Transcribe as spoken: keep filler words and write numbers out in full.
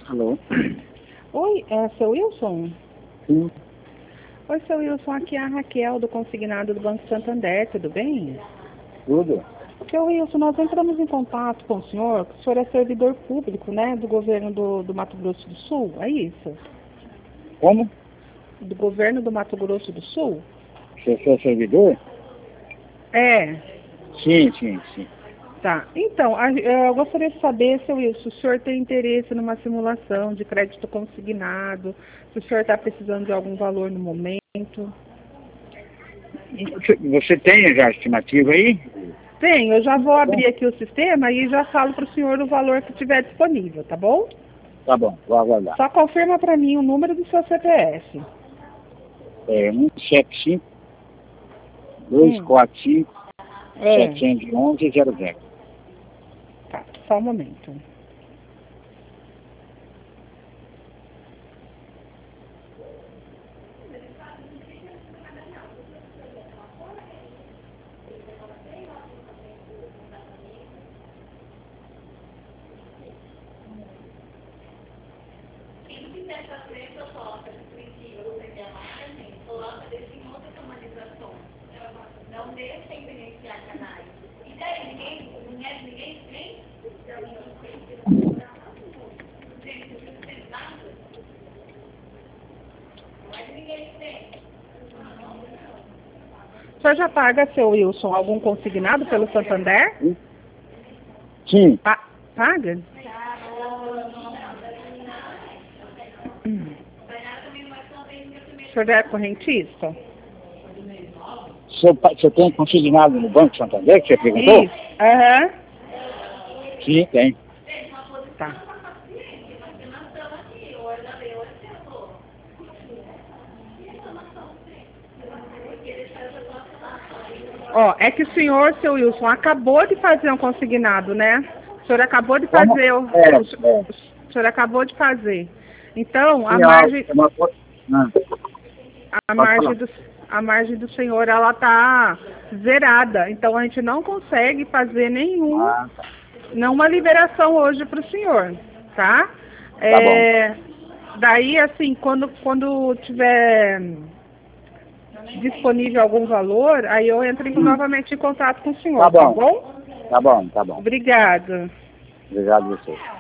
Alô? Oi, é seu Wilson? Sim. Oi, seu Wilson, aqui é a Raquel do Consignado do Banco Santander, tudo bem? Tudo? Seu Wilson, nós entramos em contato com o senhor, que o senhor é servidor público, né, do governo do, do Mato Grosso do Sul, é isso? Como? Do governo do Mato Grosso do Sul? Você é servidor? É. Sim, sim, sim. Tá. Então, a- eu gostaria de saber, seu Wilson, se o senhor tem interesse numa simulação de crédito consignado, se o senhor está precisando de algum valor no momento. Você, você tem já a estimativa aí? Tem, eu já vou abrir aqui o sistema e já falo para o senhor o valor que tiver disponível, tá bom? Tá bom, vou aguardar. Só confirma para mim o número do seu C P F. É um sete cinco, dois quatro cinco, É, sete um um zero zero. tá, só um momento. Não deixa evidenciar canais. E daí, ninguém, ninguém, ninguém tem? Mas ninguém tem. O senhor já paga, seu Wilson, algum consignado pelo Santander? Sim. Pa- paga? Hum. O senhor é correntista? Você, você tem consignado no Banco Santander, que você perguntou? Isso. Aham. Sim, tem. Tá. Ó, é que o senhor, seu Wilson, acabou de fazer um consignado, né? O senhor acabou de Como? fazer o, É, o, senhor- é. o senhor acabou de fazer. Então, a Sim, margem, é uma coisa- ah, a pode margem falar. do, a margem do senhor, ela tá zerada. Então, a gente não consegue fazer nenhum, Ah, tá. nenhuma liberação hoje para o senhor, tá? Tá É, daí, assim, quando, quando tiver disponível algum valor, aí eu entro em- Hum. novamente em contato com o senhor, Tá tá bom. bom? Tá bom, tá bom. Obrigada. Obrigado a você.